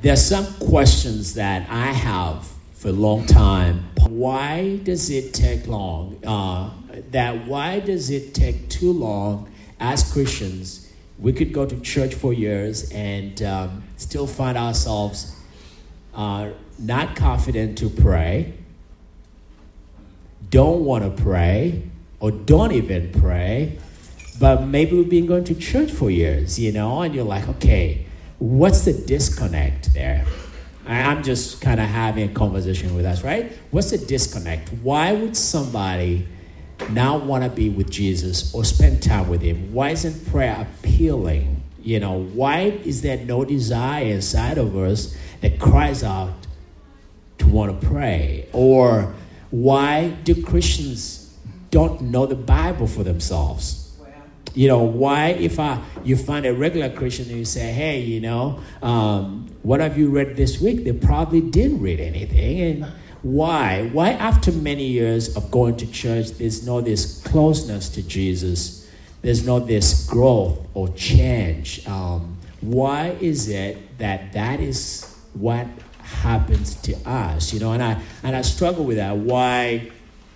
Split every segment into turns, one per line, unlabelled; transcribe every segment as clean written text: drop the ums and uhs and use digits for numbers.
There's some questions that I have for a long time. Why does it take long? Why does it take too long as Christians? We could go to church for years and still find ourselves not confident to pray, don't want to pray, or don't even pray, but maybe we've been going to church for years, and you're like, okay, what's the disconnect there? I'm just kind of having a conversation with us, right? What's the disconnect? Why would somebody not want to be with Jesus or spend time with him? Why isn't prayer appealing? Why is there no desire inside of us that cries out to want to pray? Or why do Christians don't know the Bible for themselves? Why if you find a regular Christian and you say, hey, what have you read this week? They probably didn't read anything. And why? Why after many years of going to church, there's no this closeness to Jesus? There's no this growth or change. Why is it that is what happens to us? And I struggle with that. Why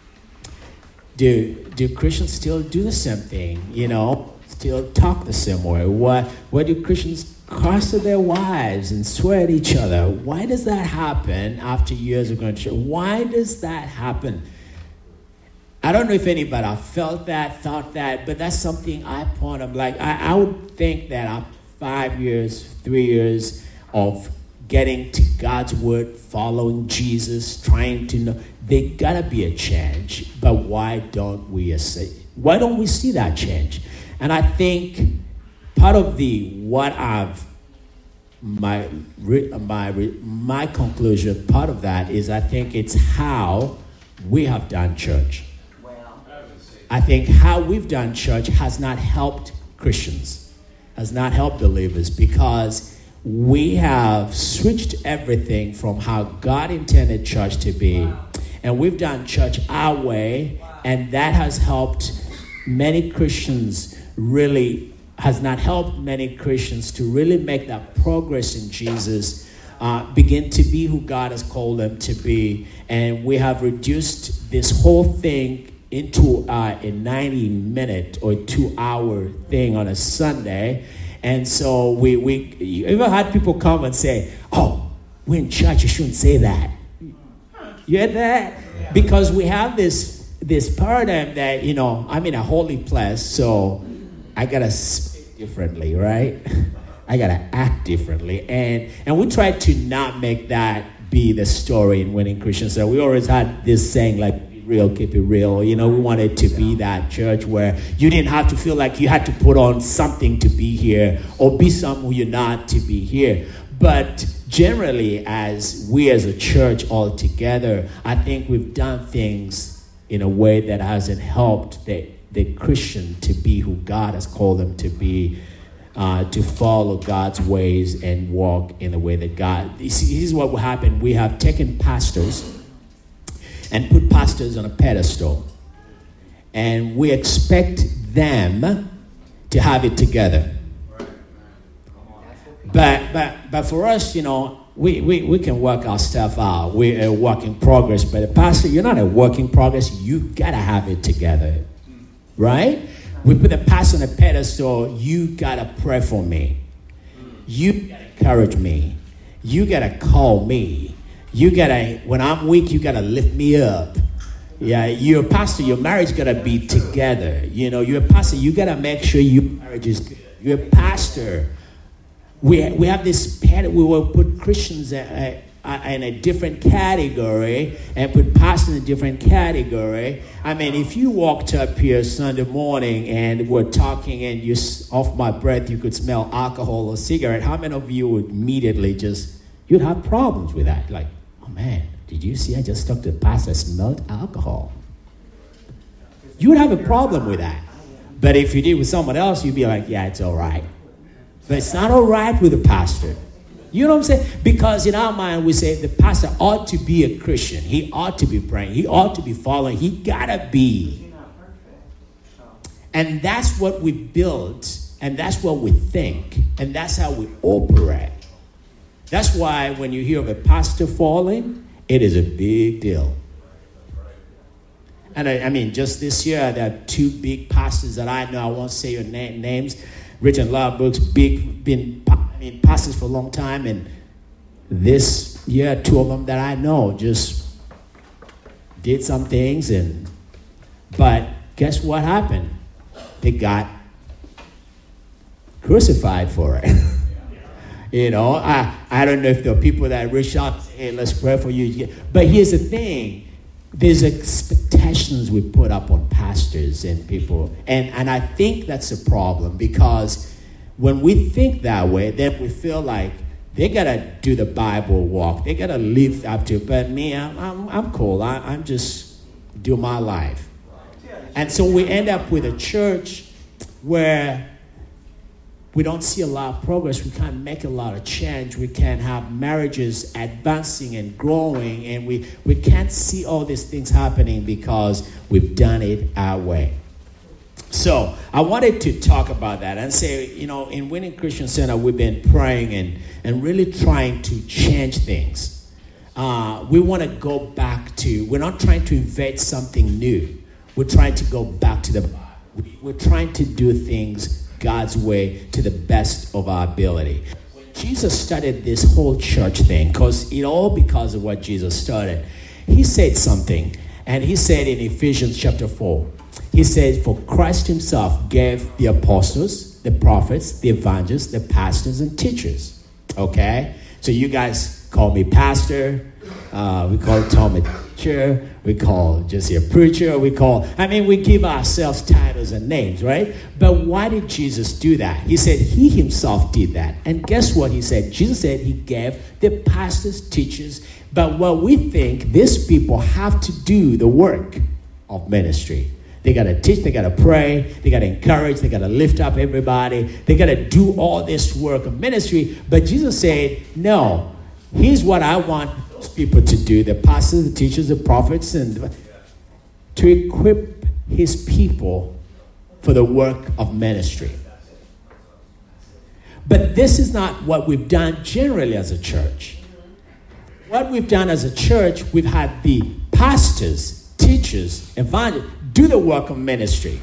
do Christians still do the same thing? Still talk the same way? Why do Christians curse at their wives and swear at each other? Why does that happen after years of going to church? Why does that happen? I don't know if anybody felt that, thought that, but that's something I point. I'm like, I would think that after 5 years, 3 years of getting to God's word, following Jesus, trying to know, there gotta be a change. But why don't we see that change? And I think part of my conclusion, part of that is I think it's how we have done church. I think how we've done church has not helped Christians, has not helped believers, because we have switched everything from how God intended church to be, and we've done church our way, and that has helped many Christians has not helped many Christians to really make that progress in Jesus, begin to be who God has called them to be. And we have reduced this whole thing into a 90-minute or 2-hour thing on a Sunday. And so you ever had people come and say, oh, we're in church, you shouldn't say that. You heard that? Yeah. Because we have this paradigm that, I'm in a holy place, so I got to speak differently, right? I got to act differently. And we try to not make that be the story in Winning Christians. So we always had this saying, like, be real, keep it real. We wanted to be that church where you didn't have to feel like you had to put on something to be here or be someone you're not to be here. But generally, as a church all together, I think we've done things in a way that hasn't helped the Christian to be who God has called them to be, to follow God's ways and walk in the way that God. Here's what will happen. We have taken pastors and put pastors on a pedestal, and we expect them to have it together. But for us, we can work our stuff out. We're a work in progress. But a pastor, you're not a work in progress. You gotta have it together, right? We put the pastor on a pedestal. You gotta pray for me. You gotta encourage me. You gotta call me. You gotta, when I'm weak, you gotta lift me up. Yeah, you're a pastor. Your marriage gotta be together. You're a pastor. You gotta make sure your marriage is good. You're a pastor. We have this pattern. We will put Christians in a different category and put pastors in a different category. I mean, if you walked up here Sunday morning and we're talking and you, off my breath, you could smell alcohol or cigarette, how many of you would immediately you'd have problems with that? Like, oh man, did you see I just talked to the pastor, smelled alcohol? You would have a problem with that. But if you did with someone else, you'd be like, yeah, it's all right. But it's not all right with the pastor. You know what I'm saying? Because in our mind, we say the pastor ought to be a Christian. He ought to be praying. He ought to be following. He gotta be. And that's what we build, and that's what we think, and that's how we operate. That's why when you hear of a pastor falling, it is a big deal. And I mean, just this year, there are two big pastors that I know. I won't say your names. Written a lot of books, been pastors for a long time. And this year, two of them that I know just did some things. But guess what happened? They got crucified for it. You know, I don't know if there are people that reach out and say, hey, let's pray for you. But here's the thing. There's expectations we put up on pastors and people. And I think that's a problem, because when we think that way, then we feel like they got to do the Bible walk. They got to live up to it. But me, I'm cool. I'm just do my life. And so we end up with a church where we don't see a lot of progress. We can't make a lot of change. We can't have marriages advancing and growing. And we can't see all these things happening because we've done it our way. So I wanted to talk about that and say, you know, in Winning Christian Center, we've been praying and really trying to change things. We want to go back to, we're not trying to invent something new. We're trying to go back to we're trying to do things God's way to the best of our ability. When Jesus started this whole church thing, because of what Jesus started, he said something. And he said in Ephesians chapter 4, he said, for Christ himself gave the apostles, the prophets, the evangelists, the pastors, and teachers. Okay? So you guys call me pastor. We call Tom a teacher. We call Jesse a preacher. We give ourselves titles and names, right? But why did Jesus do that? He said he himself did that. And guess what he said? Jesus said he gave the pastors, teachers. But what we think, these people have to do the work of ministry. They got to teach, they got to pray, they got to encourage, they got to lift up everybody. They got to do all this work of ministry. But Jesus said, no, here's what I want people to do, the pastors, the teachers, the prophets, and to equip his people for the work of ministry. But this is not what we've done generally as a church. What we've done as a church, we've had the pastors, teachers, evangelists do the work of ministry.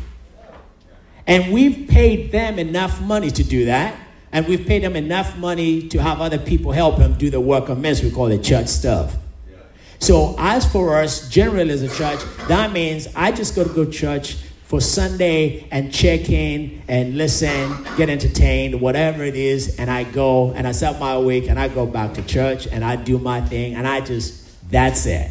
And we've paid them enough money to do that. And we've paid them enough money to have other people help them do the work of ministry. We call it church stuff. Yeah. So as for us, generally as a church, that means I just go to church for Sunday and check in and listen, get entertained, whatever it is. And I go and I start my week and I go back to church and I do my thing and that's it.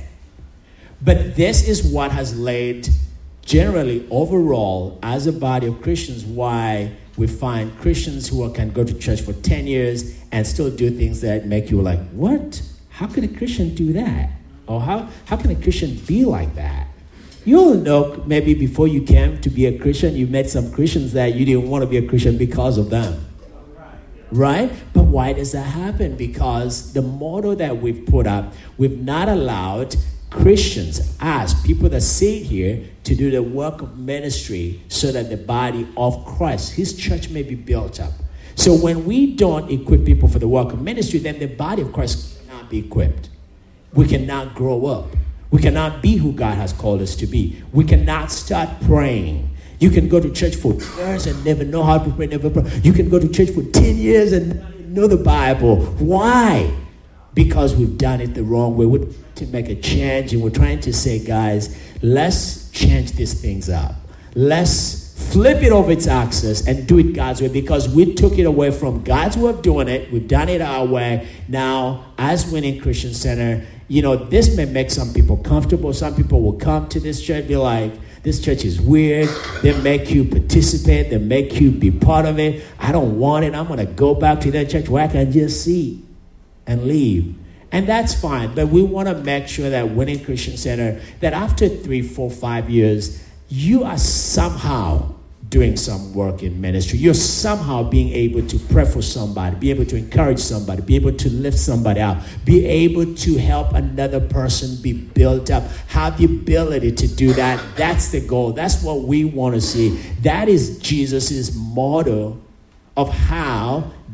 But this is what has led generally overall as a body of Christians why we find Christians who can go to church for 10 years and still do things that make you like, what? How can a Christian do that? Or how can a Christian be like that? You all know maybe before you came to be a Christian, you met some Christians that you didn't want to be a Christian because of them. Right? But why does that happen? Because the motto that we've put up, we've not allowed Christians, as people that sit here, to do the work of ministry so that the body of Christ, his church, may be built up. So when we don't equip people for the work of ministry, then the body of Christ cannot be equipped. We cannot grow up. We cannot be who God has called us to be. We cannot start praying. You can go to church for years and never know how to pray, never pray. You can go to church for 10 years and not know the Bible. Why? Because we've done it the wrong way. We're trying to make a change, and we're trying to say, guys, let's change these things up. Let's flip it over its axis and do it God's way, because we took it away from God's way of doing it. We've done it our way. Now, as Winning Christian Center, this may make some people comfortable. Some people will come to this church and be like, this church is weird. They make you participate. They make you be part of it. I don't want it. I'm going to go back to that church where I can just see and leave. And that's fine. But we want to make sure that Winning Christian Center, that after 3, 4, 5 years, you are somehow doing some work in ministry. You're somehow being able to pray for somebody, be able to encourage somebody, be able to lift somebody out, be able to help another person be built up, have the ability to do that. That's the goal. That's what we want to see. That is Jesus's motto of how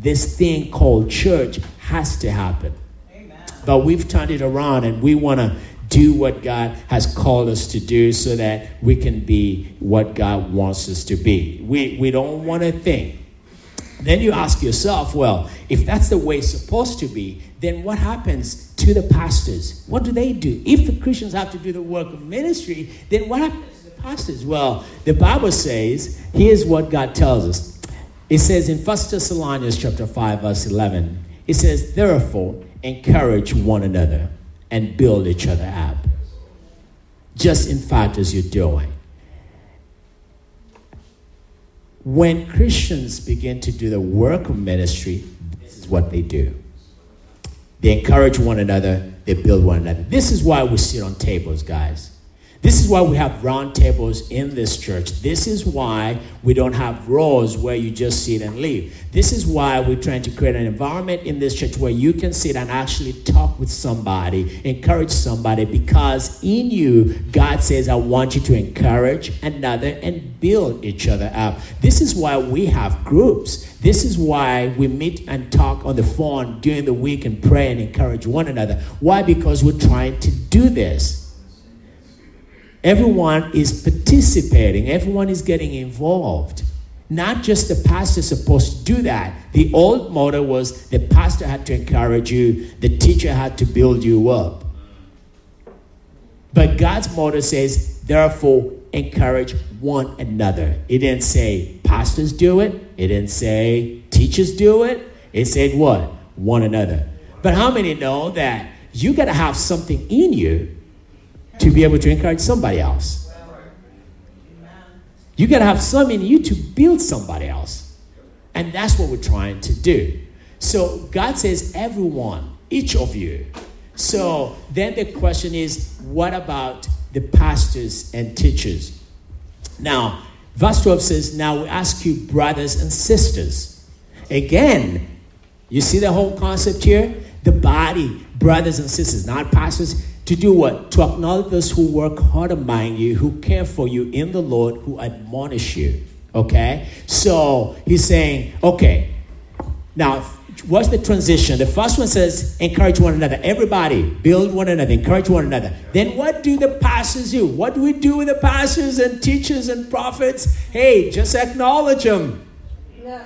this thing called church has to happen. Amen. But we've turned it around, and we want to do what God has called us to do so that we can be what God wants us to be. We don't want to think. Then you ask yourself, well, if that's the way it's supposed to be, then what happens to the pastors? What do they do? If the Christians have to do the work of ministry, then what happens to the pastors? Well, the Bible says, here's what God tells us. It says in 1 Thessalonians chapter 5, verse 11, it says, therefore, encourage one another and build each other up. Just in fact as you're doing. When Christians begin to do the work of ministry, this is what they do. They encourage one another, they build one another. This is why we sit on tables, guys. This is why we have round tables in this church. This is why we don't have rows where you just sit and leave. This is why we're trying to create an environment in this church where you can sit and actually talk with somebody, encourage somebody, because in you, God says, I want you to encourage another and build each other up. This is why we have groups. This is why we meet and talk on the phone during the week and pray and encourage one another. Why? Because we're trying to do this. Everyone is participating. Everyone is getting involved. Not just the pastor supposed to do that. The old motto was the pastor had to encourage you. The teacher had to build you up. But God's motto says, therefore, encourage one another. It didn't say pastors do it. It didn't say teachers do it. It said what? One another. But how many know that you got to have something in you to be able to encourage somebody else? You got to have some in you to build somebody else. And that's what we're trying to do. So God says, everyone, each of you. So then the question is, what about the pastors and teachers? Now, verse 12 says, now we ask you, brothers and sisters. Again, you see the whole concept here? The body, brothers and sisters, not pastors. To do what? To acknowledge those who work hard among you, who care for you in the Lord, who admonish you. Okay? So he's saying, okay, now what's the transition? The first one says, encourage one another. Everybody, build one another, encourage one another. Then what do the pastors do? What do we do with the pastors and teachers and prophets? Hey, just acknowledge them. Yeah.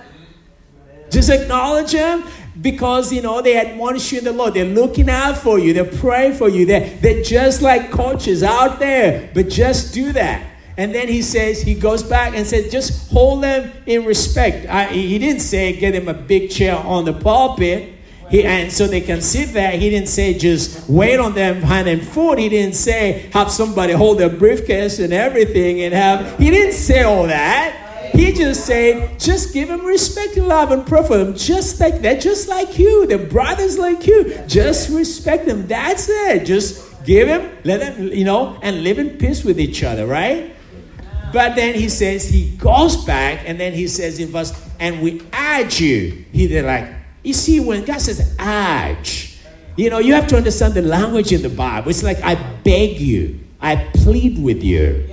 Just acknowledge them. Because, they admonish you in the Lord. They're looking out for you. They're praying for you. They're just like coaches out there. But just do that. And then he goes back and says, just hold them in respect. He didn't say get them a big chair on the pulpit. And so they can sit there. He didn't say just wait on them hand and foot. He didn't say have somebody hold their briefcase and everything. He didn't say all that. He just said, just give them respect and love and pray for them. Just like that, just like you. They're brothers like you. Just respect them. That's it. Just give them, let them, and live in peace with each other, right? But then he says, he goes back, and then he says in verse, and we urge you. They're like, you see, when God says urge, you have to understand the language in the Bible. It's like, I beg you. I plead with you.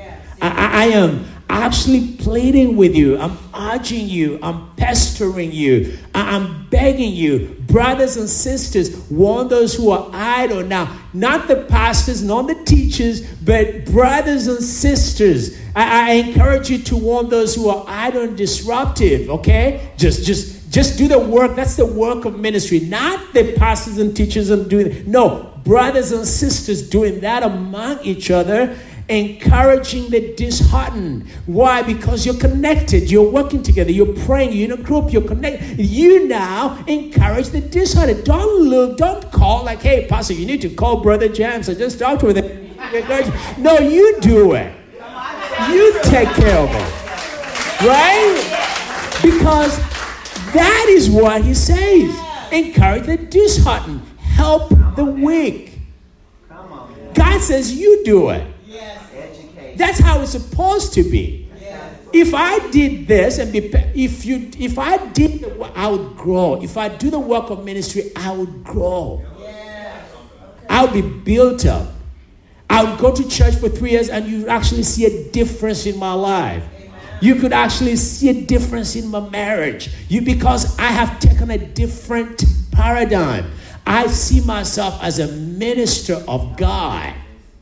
I am actually pleading with you. I'm urging you. I'm pestering you. I'm begging you. Brothers and sisters, warn those who are idle. Now, not the pastors, not the teachers, but brothers and sisters. I encourage you to warn those who are idle and disruptive, okay? Just do the work. That's the work of ministry. Not the pastors and teachers and doing it. No, brothers and sisters doing that among each other. Encouraging the disheartened. Why? Because you're connected. You're working together. You're praying. You're in a group. You're connected. You now encourage the disheartened. Don't call like, hey, pastor, you need to call Brother James and just talk to him. No, you do it. You take care of it. Right? Because that is what he says. Encourage the disheartened. Help the weak. God says you do it. That's how it's supposed to be. Yes. If I did this if I did, I would grow. If I do the work of ministry, I would grow. Yes. Okay. I would be built up. I would go to church for 3 years and you actually see a difference in my life. Amen. You could actually see a difference in my marriage. Because I have taken a different paradigm. I see myself as a minister of God.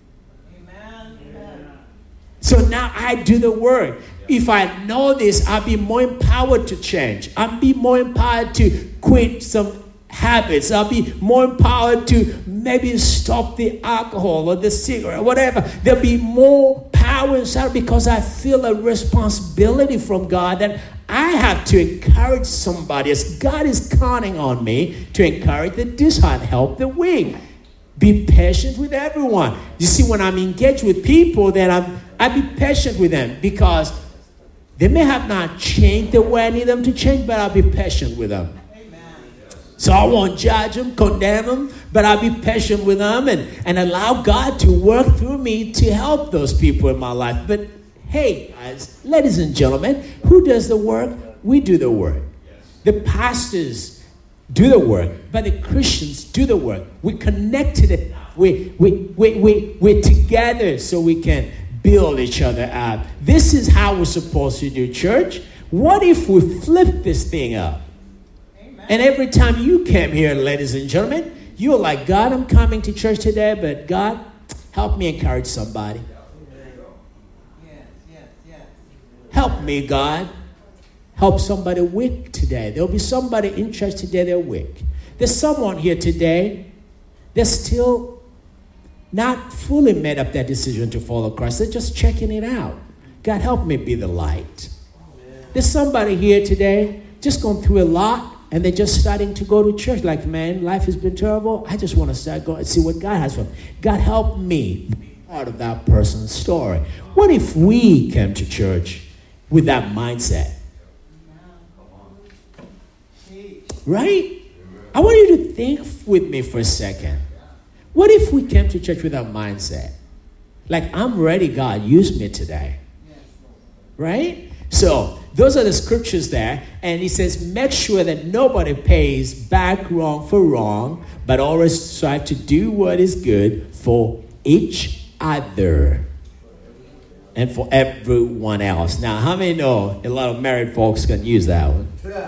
Amen. So now I do the work. If I know this, I'll be more empowered to change. I'll be more empowered to quit some habits. I'll be more empowered to maybe stop the alcohol or the cigarette or whatever. There'll be more power inside because I feel a responsibility from God that I have to encourage somebody as God is counting on me to encourage the disheartened, help the weak. Be patient with everyone. You see, when I'm engaged with people, then I be patient with them because they may have not changed the way I need them to change, but I'll be patient with them. So I won't judge them, condemn them, but I'll be patient with them and allow God to work through me to help those people in my life. But hey, guys, ladies and gentlemen, who does the work? We do the work. The pastors do the work, but the Christians do the work. We're connected. We're together so we can build each other up. This is how we're supposed to do church. What if we flip this thing up? And every time you came here, ladies and gentlemen, you were like, God, I'm coming to church today, but God, help me encourage somebody. Help me, God. Help somebody weak today. There'll be somebody in church today, they're weak. There's someone here today, they're still not fully made up their decision to follow Christ. They're just checking it out. God, help me be the light. There's somebody here today just going through a lot. And they're just starting to go to church. Like, man, life has been terrible. I just want to start going and see what God has for me. God, help me be part of that person's story. What if we came to church with that mindset? Right? I want you to think with me for a second. What if we came to church with that mindset? Like, I'm ready, God, use me today. Right? So, those are the scriptures there. And he says, make sure that nobody pays back wrong for wrong, but always strive to do what is good for each other and for everyone else. Now, how many know a lot of married folks can use that one?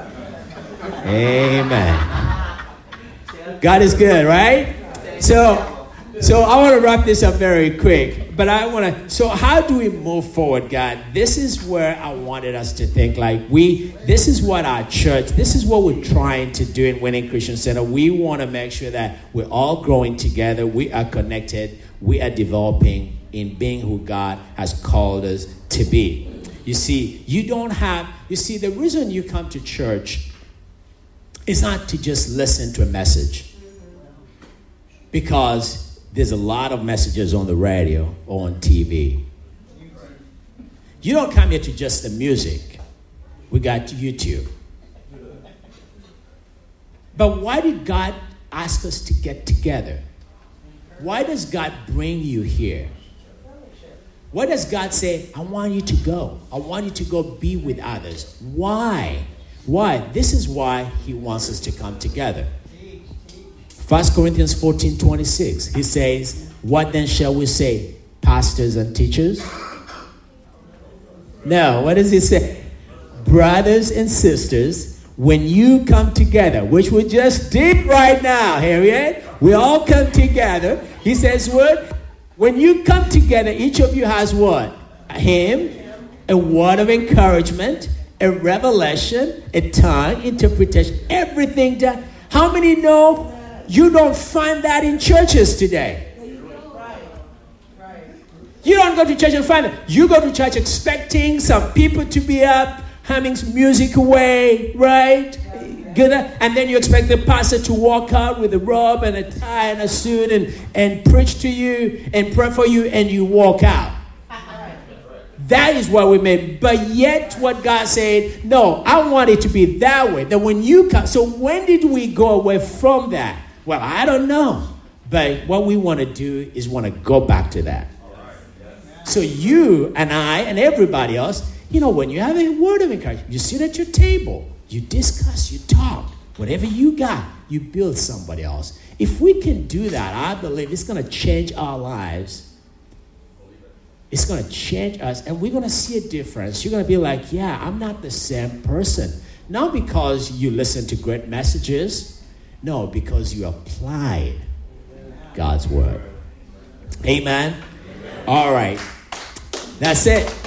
Amen. God is good, right? So I want to wrap this up very quick, but so how do we move forward, God? This is where I wanted us to think this is what our church, this is what we're trying to do in Winning Christian Center. We want to make sure that we're all growing together, we are connected, we are developing in being who God has called us to be. You see, the reason you come to church is not to just listen to a message. Because there's a lot of messages on the radio or on TV. You don't come here to just the music. We got YouTube. But why did God ask us to get together? Why does God bring you here? Why does God say, I want you to go. I want you to go be with others. Why? Why? This is why he wants us to come together. 1 Corinthians 14:26, he says, what then shall we say, pastors and teachers? No, what does he say? Brothers and sisters, when you come together, which we just did right now, Harriet, we all come together. He says what? When you come together, each of you has what? A hymn, a word of encouragement, a revelation, a tongue, interpretation, everything done. How many know you don't find that in churches today? You don't go to church and find it. You go to church expecting some people to be up, humming music away, right? And then you expect the pastor to walk out with a robe and a tie and a suit and preach to you and pray for you, and you walk out. That is what we made. But yet what God said, no, I want it to be that way. That when you come, so when did we go away from that? Well, I don't know. But what we want to do is want to go back to that. So you and I and everybody else, when you have a word of encouragement, you sit at your table, you discuss, you talk. Whatever you got, you build somebody else. If we can do that, I believe it's going to change our lives It's going to change us, and we're going to see a difference. You're going to be like, yeah, I'm not the same person. Not because you listen to great messages. No, because you applied God's word. Amen? All right. That's it.